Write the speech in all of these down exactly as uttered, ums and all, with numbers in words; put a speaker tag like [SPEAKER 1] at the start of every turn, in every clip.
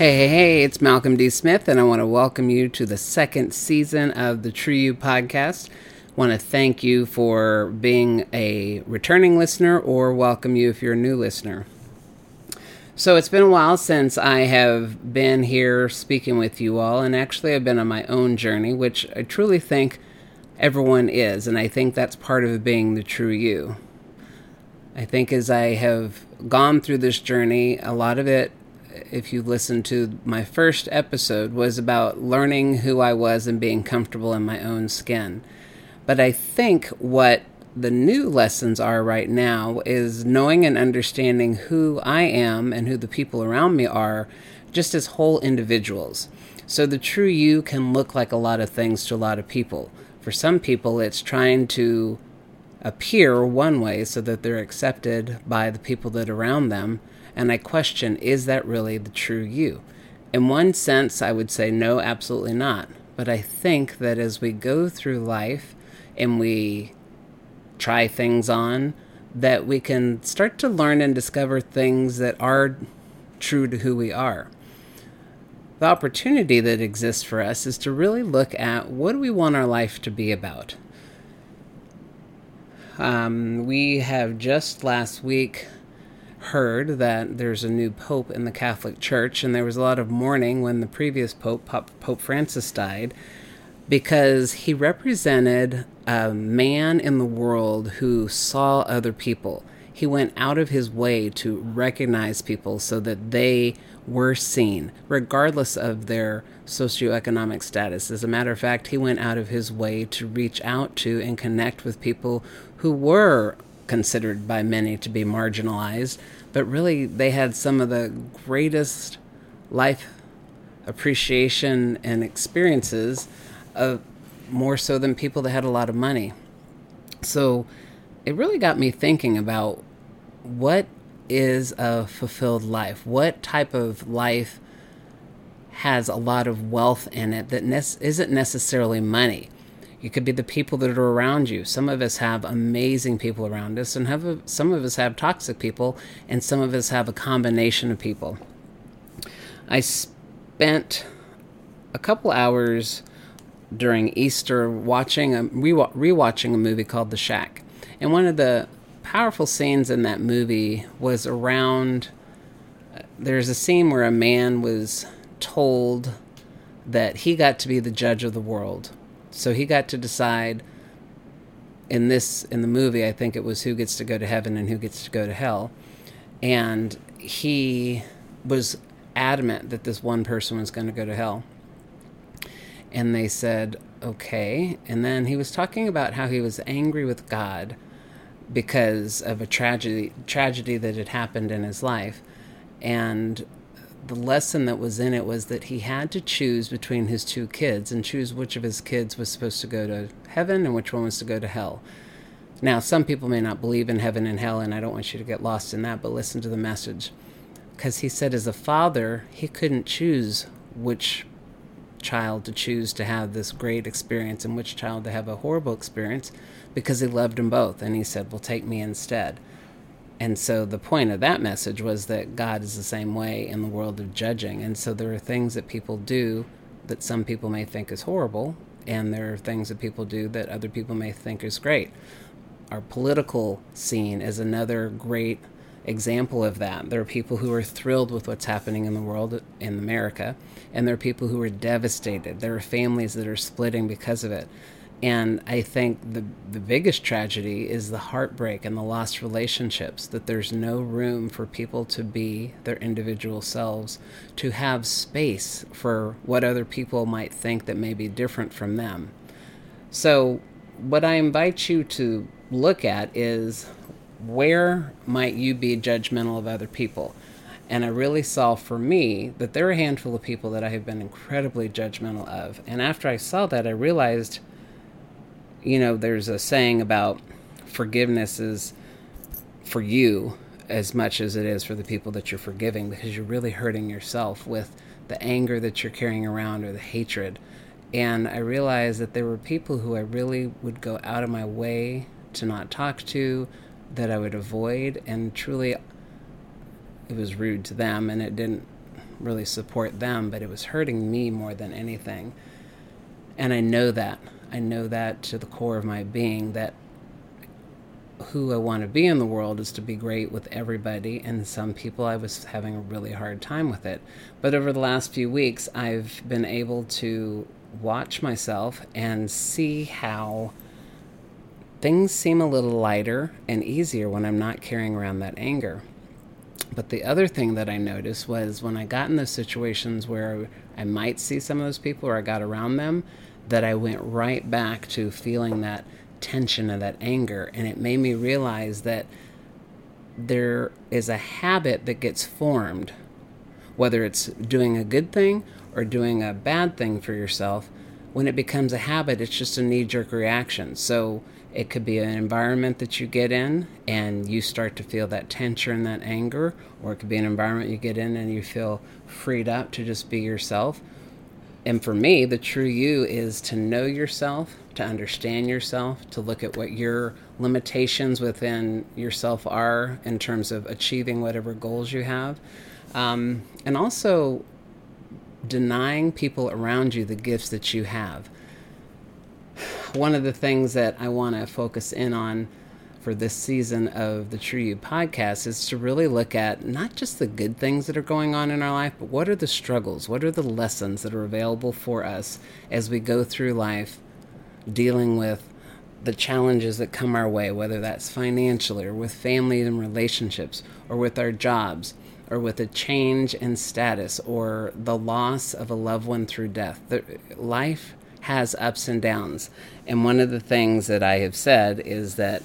[SPEAKER 1] Hey, hey, hey, it's Malcolm D. Smith, and I want to welcome you to the second season of the True You podcast. I want to thank you for being a returning listener or welcome you if you're a new listener. So it's been a while since I have been here speaking with you all, and actually I've been on my own journey, which I truly think everyone is, and I think that's part of being the true you. I think as I have gone through this journey, a lot of it, if you listen to my first episode, was about learning who I was and being comfortable in my own skin. But I think what the new lessons are right now is knowing and understanding who I am and who the people around me are, just as whole individuals. So the true you can look like a lot of things to a lot of people. For some people, it's trying to appear one way so that they're accepted by the people that are around them. And I question, is that really the true you? In one sense, I would say no, absolutely not. But I think that as we go through life and we try things on, that we can start to learn and discover things that are true to who we are. The opportunity that exists for us is to really look at what do we want our life to be about. Um, we have just last week heard that there's a new pope in the Catholic Church, and there was a lot of mourning when the previous pope, Pope Francis, died, because he represented a man in the world who saw other people. He went out of his way to recognize people so that they were seen, regardless of their socioeconomic status. As a matter of fact, he went out of his way to reach out to and connect with people who were considered by many to be marginalized, but really they had some of the greatest life appreciation and experiences, of more so than people that had a lot of money. So it really got me thinking about what is a fulfilled life? What type of life has a lot of wealth in it that ne- isn't necessarily money? It could be the people that are around you. Some of us have amazing people around us, and have a, some of us have toxic people, and some of us have a combination of people. I spent a couple hours during Easter watching a re- rewatching a movie called The Shack, and one of the powerful scenes in that movie was around. Uh, there's a scene where a man was told that he got to be the judge of the world. So he got to decide in this, in the movie, I think it was who gets to go to heaven and who gets to go to hell. And he was adamant that this one person was going to go to hell. And they said, okay. And then he was talking about how he was angry with God because of a tragedy, tragedy that had happened in his life. And the lesson that was in it was that he had to choose between his two kids and choose which of his kids was supposed to go to heaven and which one was to go to hell. Now, some people may not believe in heaven and hell, and I don't want you to get lost in that, but listen to the message. Because he said as a father, he couldn't choose which child to choose to have this great experience and which child to have a horrible experience, because he loved them both. And he said, well, take me instead. And so the point of that message was that God is the same way in the world of judging. And so there are things that people do that some people may think is horrible, and there are things that people do that other people may think is great. Our political scene is another great example of that. There are people who are thrilled with what's happening in the world, in America, and there are people who are devastated. There are families that are splitting because of it. And I think the the biggest tragedy is the heartbreak and the lost relationships, that there's no room for people to be their individual selves, to have space for what other people might think that may be different from them. So what I invite you to look at is, where might you be judgmental of other people? And I really saw for me that there are a handful of people that I have been incredibly judgmental of. And after I saw that, I realized, you know, there's a saying about forgiveness is for you as much as it is for the people that you're forgiving, because you're really hurting yourself with the anger that you're carrying around or the hatred. And I realized that there were people who I really would go out of my way to not talk to, that I would avoid, and truly it was rude to them, and it didn't really support them, but it was hurting me more than anything. And I know that. I know that to the core of my being, that who I want to be in the world is to be great with everybody, and some people I was having a really hard time with it. But over the last few weeks, I've been able to watch myself and see how things seem a little lighter and easier when I'm not carrying around that anger. But the other thing that I noticed was when I got in those situations where I might see some of those people or I got around them, that I went right back to feeling that tension and that anger. And it made me realize that there is a habit that gets formed, whether it's doing a good thing or doing a bad thing for yourself. When it becomes a habit, it's just a knee-jerk reaction. So it could be an environment that you get in and you start to feel that tension and that anger, or it could be an environment you get in and you feel freed up to just be yourself. And for me, the true you is to know yourself, to understand yourself, to look at what your limitations within yourself are in terms of achieving whatever goals you have. Um, and also denying people around you the gifts that you have. One of the things that I want to focus in on for this season of the True You podcast is to really look at not just the good things that are going on in our life, but what are the struggles? What are the lessons that are available for us as we go through life dealing with the challenges that come our way, whether that's financially or with family and relationships or with our jobs or with a change in status or the loss of a loved one through death. The, life has ups and downs. And one of the things that I have said is that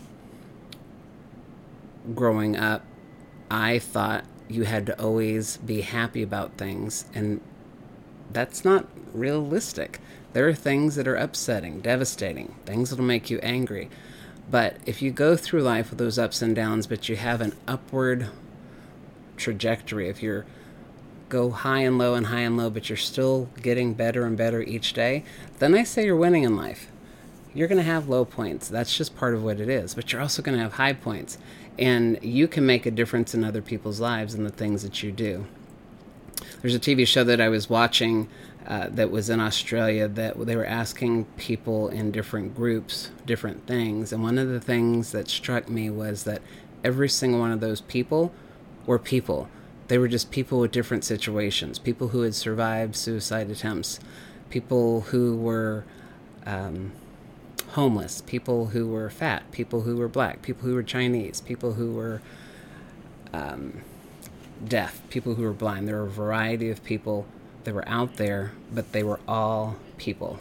[SPEAKER 1] growing up, I thought you had to always be happy about things, and that's not realistic. There are things that are upsetting, devastating, things that'll make you angry. But if you go through life with those ups and downs, but you have an upward trajectory, if you're go high and low and high and low, but you're still getting better and better each day, then I say you're winning in life. You're going to have low points. That's just part of what it is. But you're also going to have high points. And you can make a difference in other people's lives in the things that you do. There's a T V show that I was watching uh, that was in Australia that they were asking people in different groups different things. And one of the things that struck me was that every single one of those people were people. They were just people with different situations. People who had survived suicide attempts. People who were um, homeless. People who were fat. People who were black. People who were Chinese. People who were um, deaf. People who were blind. There were a variety of people that were out there, but they were all people.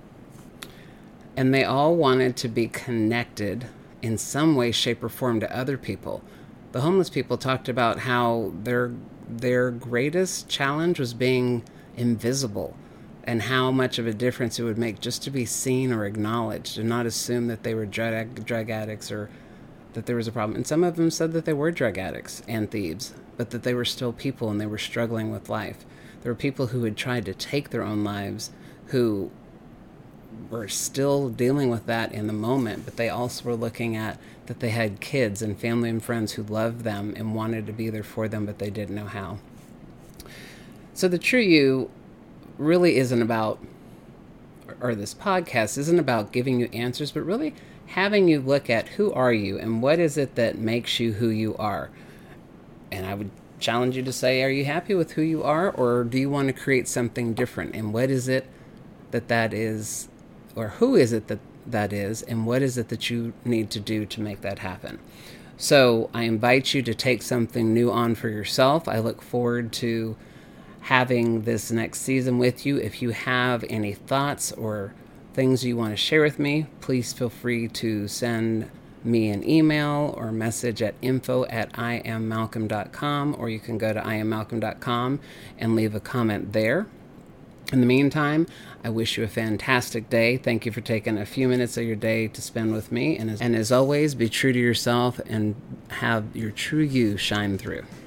[SPEAKER 1] And they all wanted to be connected in some way, shape, or form to other people. The homeless people talked about how their their greatest challenge was being invisible, and how much of a difference it would make just to be seen or acknowledged and not assume that they were drug, drug addicts or that there was a problem. And some of them said that they were drug addicts and thieves, but that they were still people and they were struggling with life. There were people who had tried to take their own lives who were still dealing with that in the moment, but they also were looking at that they had kids and family and friends who loved them and wanted to be there for them, but they didn't know how. So the True You really isn't about, or this podcast isn't about giving you answers, but really having you look at who are you and what is it that makes you who you are. And I would challenge you to say, are you happy with who you are, or do you want to create something different? And what is it that that is, or who is it that that is, and what is it that you need to do to make that happen? So I invite you to take something new on for yourself. I look forward to having this next season with you. If you have any thoughts or things you want to share with me, please feel free to send me an email or message at info at i am malcolm dot com, or you can go to i am malcolm dot com and leave a comment there. In the meantime, I wish you a fantastic day. Thank you for taking a few minutes of your day to spend with me. And as, and as always, be true to yourself and have your true you shine through.